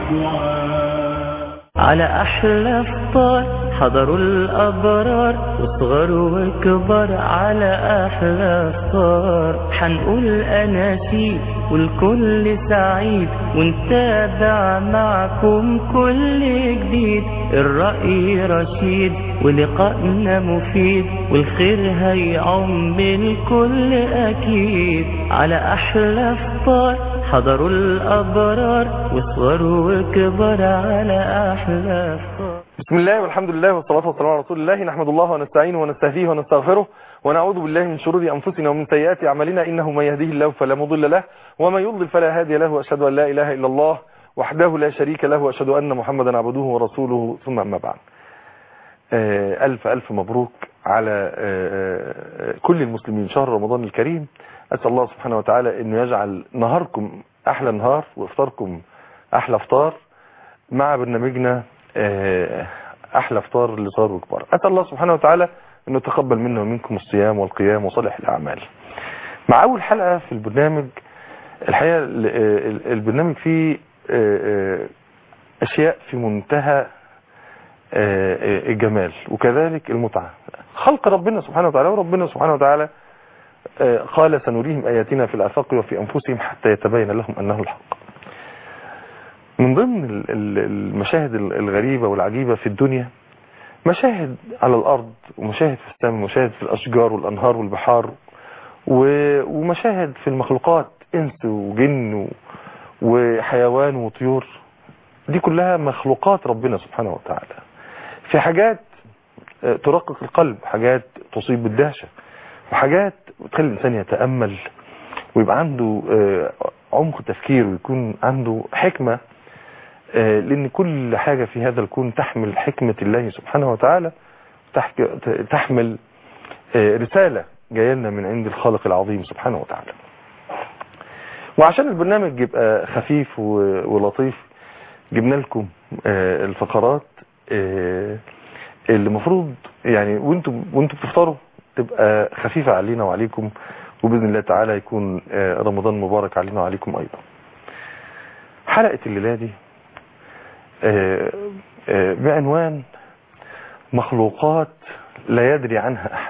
الدعاء. على أحلى فطار حضروا الأبرار وصغر وكبر على أحلى فطار. حنقول أناشيد والكل سعيد ونتابع معكم كل جديد. الرأي رشيد ولقائنا مفيد والخير هيعم الكل أكيد. على أحلى فطار حضروا الأبرار وصغروا وكبر على أحلى فطار. بسم الله والحمد لله والصلاة والسلام على رسول الله. نحمد الله ونستعينه ونستهديه ونستغفره ونعوذ بالله من شرور أنفسنا ومن سيئات أعمالنا، إنه من يهديه الله فلا مضل له ومن يضلل فلا هادي له، وأشهد أن لا إله إلا الله وحده لا شريك له، وأشهد أن محمدا عبده ورسوله، ثم أما بعد. ألف ألف مبروك على كل المسلمين شهر رمضان الكريم. أسأل الله سبحانه وتعالى أنه يجعل نهاركم أحلى نهار وإفطاركم أحلى فطار، مع برنامجنا أحلى فطار لصغار وكبار. أسأل الله سبحانه وتعالى أنه يتقبل منا ومنكم الصيام والقيام وصالح الأعمال. مع أول حلقة في البرنامج، الحقيقة البرنامج فيه أشياء في منتهى الجمال وكذلك المتعة، خلق ربنا سبحانه وتعالى. وربنا سبحانه وتعالى قال سنريهم آياتنا في الآفاق وفي أنفسهم حتى يتبين لهم أنه الحق. من ضمن المشاهد الغريبة والعجيبة في الدنيا مشاهد على الأرض ومشاهد في السماء ومشاهد في الأشجار والأنهار والبحار ومشاهد في المخلوقات، إنس وجن وحيوان وطيور. دي كلها مخلوقات ربنا سبحانه وتعالى. في حاجات ترقق القلب، حاجات تصيب بالدهشة، وحاجات تخلي الإنسان يتأمل ويبقى عنده عمق تفكير ويكون عنده حكمة، لأن كل حاجة في هذا الكون تحمل حكمة الله سبحانه وتعالى، تحمل رسالة جاية لنا من عند الخالق العظيم سبحانه وتعالى. وعشان البرنامج يبقى خفيف ولطيف جبنا لكم الفقرات اللي المفروض يعني وانتم بتفطروا تبقى خفيفة علينا وعليكم، وبإذن الله تعالى يكون رمضان مبارك علينا وعليكم أيضا. حلقة الليلة دي بعنوان مخلوقات لا يدري عنها أحد.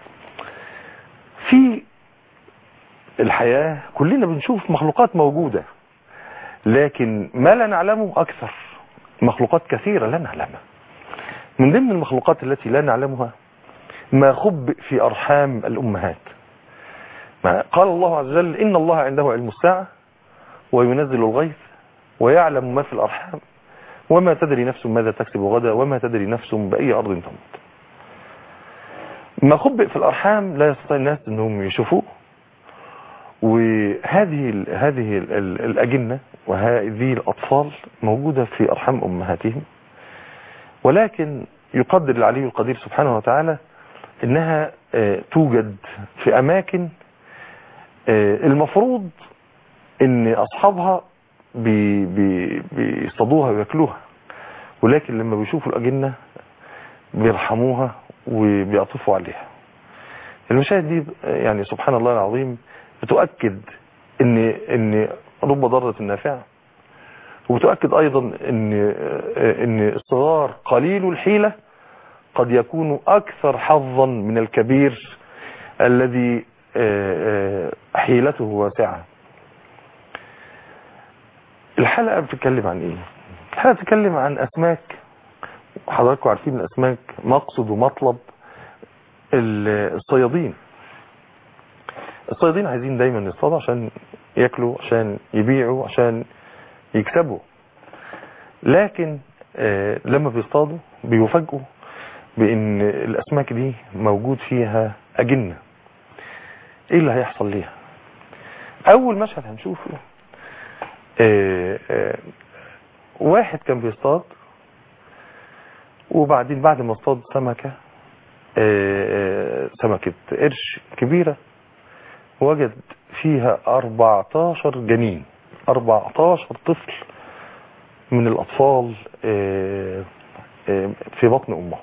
في الحياة كلنا بنشوف مخلوقات موجودة، لكن ما لا نعلمه أكثر. مخلوقات كثيرة لا نعلمها. من ضمن المخلوقات التي لا نعلمها ما خبئ في أرحام الأمهات. قال الله عز وجل إن الله عنده علم الساعة وينزل الغيث ويعلم ما في الأرحام وما تدري نفس ماذا تكسب غدا وما تدري نفس بأي أرض تموت. ما خبئ في الأرحام لا يستطيع الناس أنهم يشوفوه. وهذه الأجنة وهذه الأطفال موجودة في أرحام أمهاتهم، ولكن يقدر العلي القدير سبحانه وتعالى إنها توجد في أماكن المفروض إن أصحابها بيصطادوها ويأكلوها، ولكن لما بيشوفوا الأجنة بيرحموها وبيعطفوا عليها. المشاهد دي يعني سبحان الله العظيم بتؤكد ان رب ضارة نافعة، وبتؤكد ايضا ان الصغار قليل الحيلة قد يكون اكثر حظا من الكبير الذي حيلته واسعة. الحلقة بتتكلم عن ايه؟ الحلقة بتتكلم عن اسماك. حضراتكم عارفين الاسماك مقصد ومطلب الصيادين. الصيادين عايزين دايما يصطادوا عشان ياكلوا، عشان يبيعوا، عشان يكسبوا. لكن لما بيصطادوا بيفاجئوا بان الاسماك دي موجود فيها اجنة. ايه اللي هيحصل ليها؟ اول مشهد هنشوفه واحد كان بيصطاد، وبعدين بعد ما اصطاد سمكة سمكة قرش كبيرة، وجد فيها 14 جنين، 14 طفل من الأطفال في بطن أمه.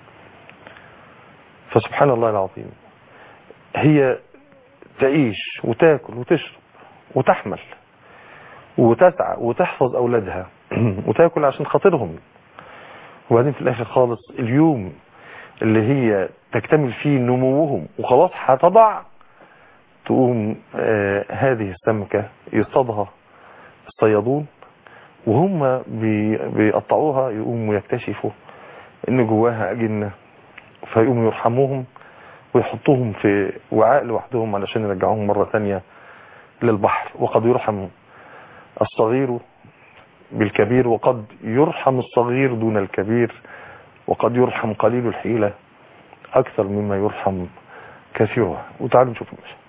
فسبحان الله العظيم، هي تعيش وتاكل وتشرب وتحمل وتسعى وتحفظ أولادها وتاكل عشان خاطرهم. وبعدين في الاخر خالص اليوم اللي هي تكتمل فيه نموهم وخلاص هتضع، تقوم هذه السمكة يصطادها الصيادون، وهم بيقطعوها يقوموا يكتشفوا ان جواها أجنة، فيقوموا يرحموهم ويحطوهم في وعاء لوحدهم علشان يرجعوهم مرة ثانية للبحر. وقد يرحم الصغير بالكبير، وقد يرحم الصغير دون الكبير، وقد يرحم قليل الحيلة أكثر مما يرحم كثيرها. وتعالوا نشوف المشهد.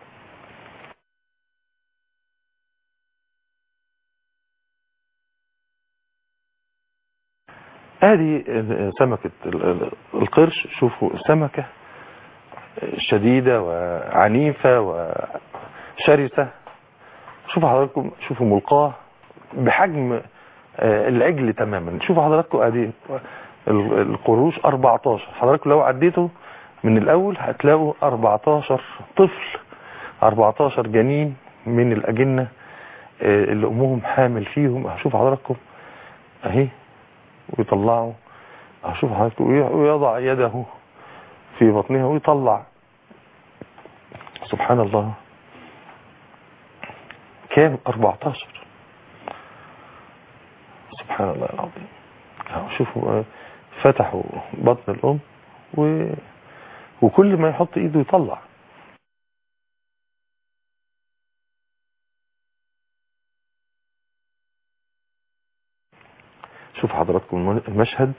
هذه سمكة القرش. شوفوا سمكة شديدة وعنيفة وشرسة. شوفوا حضراتكم، شوفوا ملقاه بحجم العجل تماما. شوفوا حضراتكم ادي القروش 14. حضراتكم لو عديتوا من الاول هتلاقوا 14 طفل، 14 جنين من الاجنة اللي امهم حامل فيهم. شوفوا حضراتكم اهي، ويطلعوا. شوفوا حضراتكم ويضع يده في بطنها ويطلع. سبحان الله، كام؟ 14. سبحان الله العظيم. شوفوا فتحوا بطن الأم وكل ما يحط ايده يطلع. شوف حضراتكم المشهد.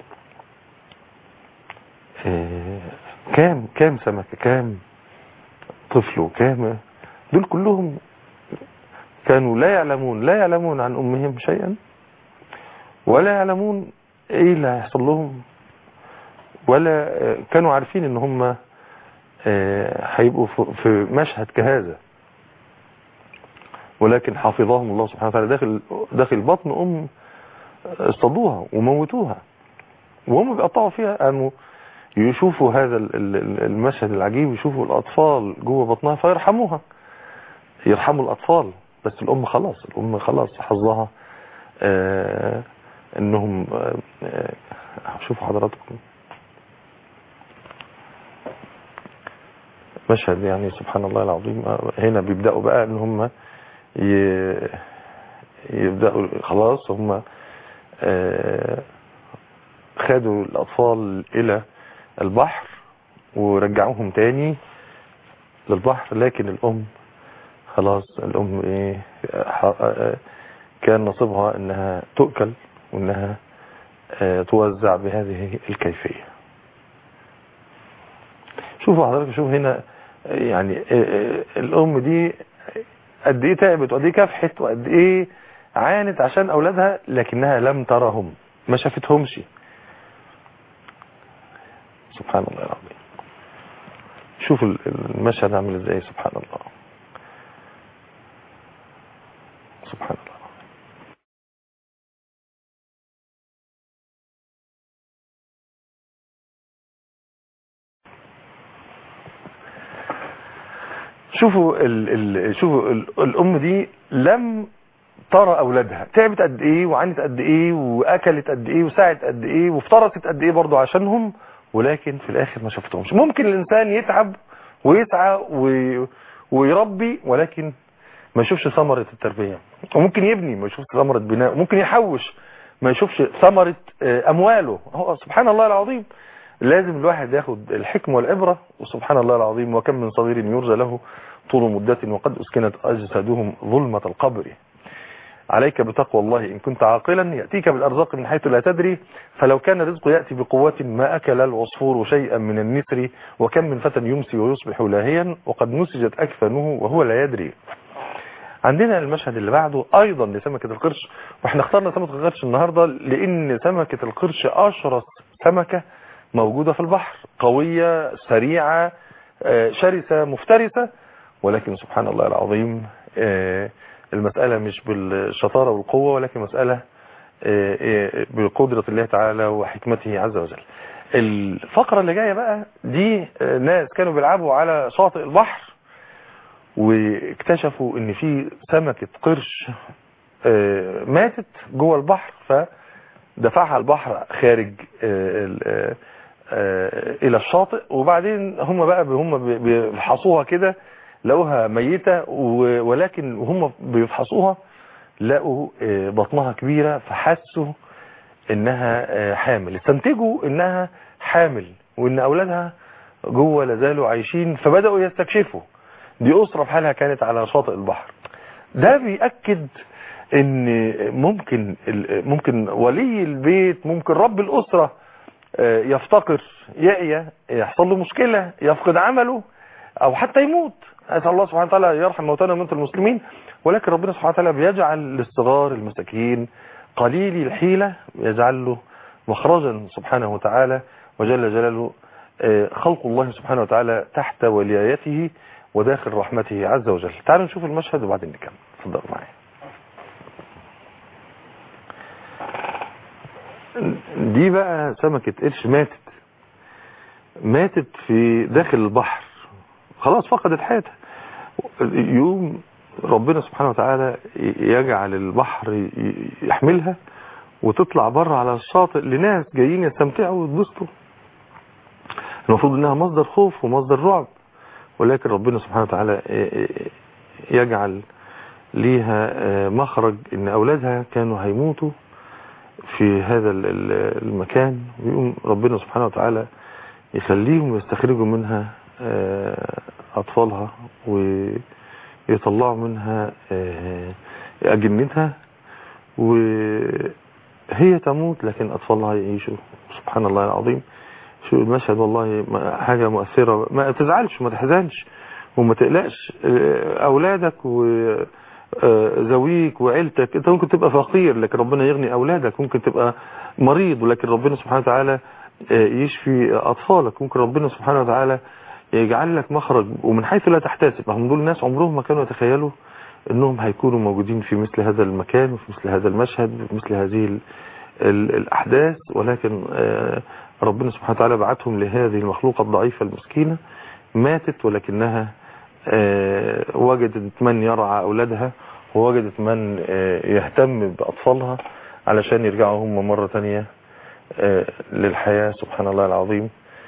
كام سمكة، كام طفل، وكام دول كلهم كانوا لا يعلمون عن أمهم شيئا، ولا يعلمون ايه اللي هيحصل لهم، ولا كانوا عارفين ان هم هيبقوا في مشهد كهذا. ولكن حافظهم الله سبحانه وتعالى داخل بطن أم. اصطادوها وموتوها وهم بيقطعوا فيها. قاموا يشوفوا هذا المشهد العجيب، يشوفوا الأطفال جوه بطنها فيرحموها، يرحموا الأطفال. بس الأم خلاص حظها انهم شوفوا حضراتكم مشهد يعني سبحان الله العظيم. هنا بيبدأوا بقى ان هم يبدأوا خلاص. هم خدوا الأطفال إلى البحر ورجعوهم تاني للبحر. لكن الأم خلاص، الأم كان نصيبها انها تؤكل وانها توزع بهذه الكيفية. شوفوا حضرتك، شوفوا هنا يعني الأم دي قد ايه تعبت وقد ايه كافحت وقد ايه عانت عشان أولادها، لكنها لم ترهم، ما شافتهمش. سبحان الله العظيم. شوفوا المشهد عامل ازاي. سبحان الله، سبحان الله. شوفوا شوفوا الأم دي لم ترى أولادها، تعبت قد إيه وعانت قد إيه وأكلت قد إيه وساعت قد إيه وافترست قد إيه برضو عشانهم، ولكن في الآخر ما شفتهمش. ممكن الإنسان يتعب ويسعى ويربي ولكن ما يشوفش ثمرة التربية، وممكن يبني ما يشوفش ثمرة بناء، وممكن يحوش ما يشوفش ثمرة أمواله. هو سبحان الله العظيم. لازم الواحد ياخد الحكمة والعبرة. وسبحان الله العظيم، وكم من صغير يرجى له طول مدة وقد أسكنت أجسادهم ظلمة القبر. عليك بتقوى الله إن كنت عاقلا، يأتيك بالأرزاق من حيث لا تدري، فلو كان الرزق يأتي بقوة ما أكل العصفور شيئا من النسر، وكم من فتى يمسي ويصبح لاهيا وقد نسجت أكفانه وهو لا يدري. عندنا المشهد اللي بعده أيضا لسمكة القرش، واحنا اخترنا سمكة القرش النهاردة لأن سمكة القرش أشرس سمكة موجودة في البحر، قوية سريعة شرسة مفترسة. ولكن سبحان الله العظيم المسألة مش بالشطارة والقوة، ولكن مسألة بقدرة الله تعالى وحكمته عز وجل. الفقرة اللي جاية بقى دي ناس كانوا بيلعبوا على شاطئ البحر واكتشفوا ان في سمكة قرش ماتت جوه البحر، دفعها البحر خارج الى الشاطئ، وبعدين هم بيفحصوها كده لقوها ميتة، ولكن وهم بيفحصوها لقوا بطنها كبيرة، فحسوا انها حامل، استنتجوا انها حامل وان اولادها جوه لازالوا عايشين، فبدأوا يستكشفوا. دي أسرة بحالها كانت على شاطئ البحر. ده بيأكد ان ممكن ولي البيت، ممكن رب الأسرة يفتقر، يعيا، يحصل له مشكلة، يفقد عمله، او حتى يموت. أسأل الله سبحانه وتعالى يرحم موتانا وموتى المسلمين، ولكن ربنا سبحانه وتعالى بيجعل للصغار المساكين قليل الحيلة يجعل له مخرجا سبحانه وتعالى وجل جلاله. خلق الله سبحانه وتعالى تحت ولايته وداخل رحمته عز وجل. تعالوا نشوف المشهد وبعدين نكمل. اتفضلوا معايا. دي بقى سمكة قرش ماتت في داخل البحر، خلاص فقدت حياتها. يوم ربنا سبحانه وتعالى يجعل البحر يحملها وتطلع بره على الشاطئ لناس جايين يستمتعوا ويتبسطوا. المفروض انها مصدر خوف ومصدر رعب، ولكن ربنا سبحانه وتعالى يجعل ليها مخرج، ان اولادها كانوا هيموتوا في هذا المكان، ويقوم ربنا سبحانه وتعالى يخليهم يستخرجوا منها اطفالها ويطلعوا منها اجنتها، وهي تموت لكن اطفالها يعيشوا. سبحان الله العظيم. شو المشهد، والله حاجة مؤثرة. ما تزعلش وما تحزنش وما تقلقش. اولادك وزويك وعيلتك، انت ممكن تبقى فقير لكن ربنا يغني اولادك، ممكن تبقى مريض ولكن ربنا سبحانه وتعالى يشفي اطفالك، ممكن ربنا سبحانه وتعالى يجعل لك مخرج ومن حيث لا تحتسب. هم دول الناس عمرهم ما كانوا يتخيلوا انهم هيكونوا موجودين في مثل هذا المكان وفي مثل هذا المشهد وفي مثل هذه الاحداث، ولكن ربنا سبحانه وتعالى بعتهم لهذه المخلوقة الضعيفة المسكينة، ماتت ولكنها وجدت من يرعى أولادها ووجدت من يهتم بأطفالها علشان يرجعوا هم مرة تانية للحياة. سبحان الله العظيم.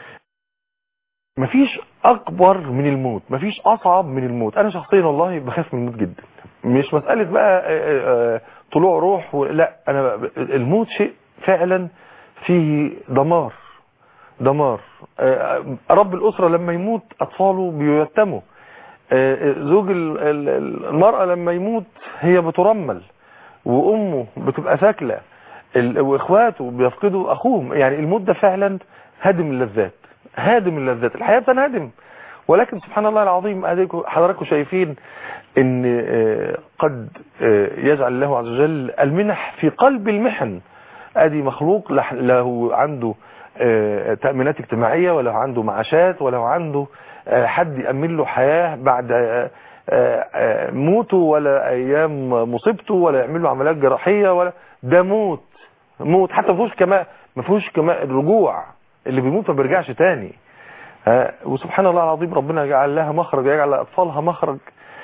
مفيش أكبر من الموت، مفيش أصعب من الموت. أنا شخصيا والله بخاف من الموت جدا، مش مسألة بقى طلوع روح لا، أنا الموت شيء فعلا فيه دمار. رب الأسرة لما يموت أطفاله بيتموا، زوج المرأة لما يموت هي بترمل وأمه بتبقى ثاكلة وإخواته بيفقدوا أخوهم. يعني الموت ده فعلا هدم اللذات، الحياة بتنهدم. ولكن سبحان الله العظيم حضراتكم شايفين ان قد يجعل الله عز وجل المنح في قلب المحن. ادي مخلوق له عنده تأمينات اجتماعية، ولا عنده معاشات، ولا عنده حد يأمن له حياة بعد موته، ولا ايام مصيبته، ولا يعمل له عمليات جراحية، ولا ده موت. حتى ما فيهوش كمان الرجوع، اللي بيموت ما بيرجعش تاني. وسبحان الله العظيم ربنا جعل لها مخرج، يجعل لأطفالها مخرج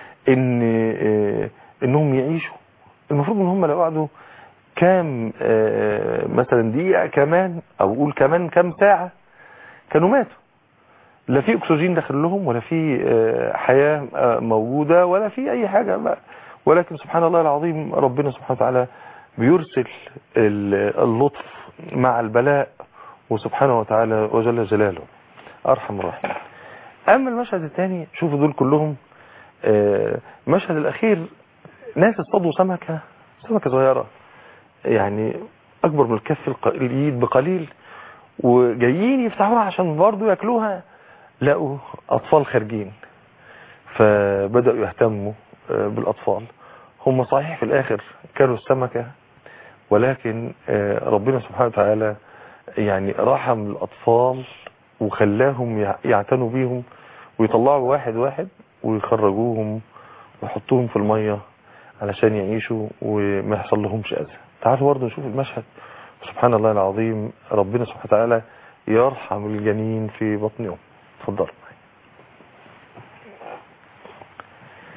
انهم يعيشوا. المفروض ان هم لو قعدوا كام مثلا دقيقة كمان، او قول كمان كام ساعة، كانوا ماتوا. لا في اكسجين داخل لهم، ولا في حياة موجودة، ولا في اي حاجة. ولكن سبحان الله العظيم ربنا سبحانه وتعالى بيرسل اللطف مع البلاء، وسبحانه وتعالى وجل جلاله ارحم الراحمين. اما المشهد الثاني، شوفوا دول كلهم. المشهد الاخير ناس اصطادوا سمكة صغيرة، يعني اكبر من الكف اليد بقليل، وجايين يفتحوها عشان برضو ياكلوها، لقوا اطفال خارجين، فبدأوا يهتموا بالاطفال. هم صحيح في الاخر كانوا السمكة، ولكن ربنا سبحانه وتعالى يعني رحم الاطفال وخلاهم يعتنوا بيهم، ويطلعوا واحد واحد ويخرجوهم ويحطوهم في المية علشان يعيشوا وما يحصل لهمش اذى. تعالوا برضه نشوف المشهد. سبحان الله العظيم ربنا سبحانه وتعالى يرحم الجنين في بطن امه. اتفضلوا.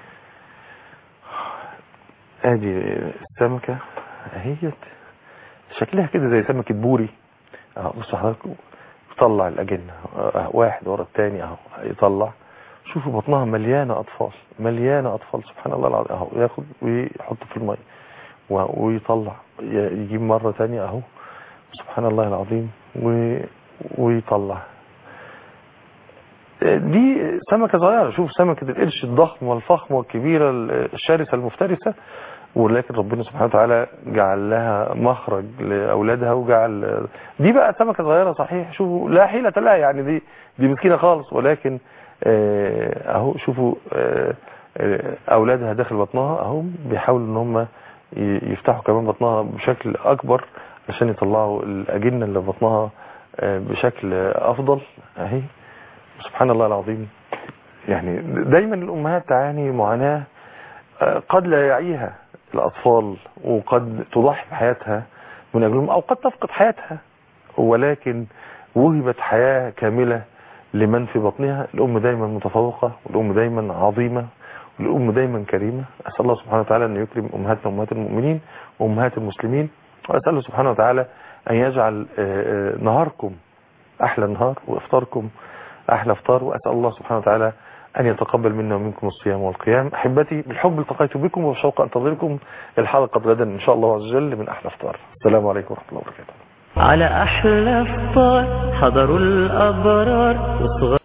ادي السمكة اهيت شكلها كده زي سمكة بوري اهو. بصوا حضراتكم يطلع الأجنة واحد ورا الثاني اهو يطلع. شوفوا بطنها مليانة أطفال، مليانة أطفال سبحان الله العظيم اهو. ياخد ويحط في المية ويطلع، يجيب مرة ثانية اهو سبحان الله العظيم ويطلع. دي سمكة صغيرة. شوف سمكة القرش الضخم والفخم والكبيرة الشرسة المفترسة، ولكن ربنا سبحانه وتعالى جعل لها مخرج لأولادها وجعل دي بقى سمكة صغيرة صحيح. شوفوا لا حيلة لها يعني، دي مسكينة خالص، ولكن اهو شوفوا أولادها داخل بطنها اهو بيحاولوا ان هم يفتحوا كمان بطنها بشكل أكبر عشان يطلعوا الأجنة اللي في بطنها بشكل أفضل اهي سبحان الله العظيم. يعني دايما الأمهات تعاني معاناة قد لا يعيها الأطفال، وقد تضحي بحياتها من أجلهم، أو قد تفقد حياتها، ولكن وهبت حياة كاملة لمن في بطنها. الأم دايما متفوقة، والأم دايما عظيمة، والأم دايما كريمة. أسأل الله سبحانه وتعالى أن يكرم أمهاتنا وأمهات المؤمنين وأمهات المسلمين، وأسأله سبحانه وتعالى أن يجعل نهاركم أحلى نهار وإفطاركم أحلى إفطار. وأسأل الله سبحانه وتعالى أن يتقبل منا ومنكم الصيام والقيام. أحبتي بالحب التقيت بكم، وبشوق أنتظركم الحلقة غدا إن شاء الله عز وجل من أحلى إفطار. السلام عليكم ورحمة الله وبركاته. على أحلى إفطار حضروا الأبرار.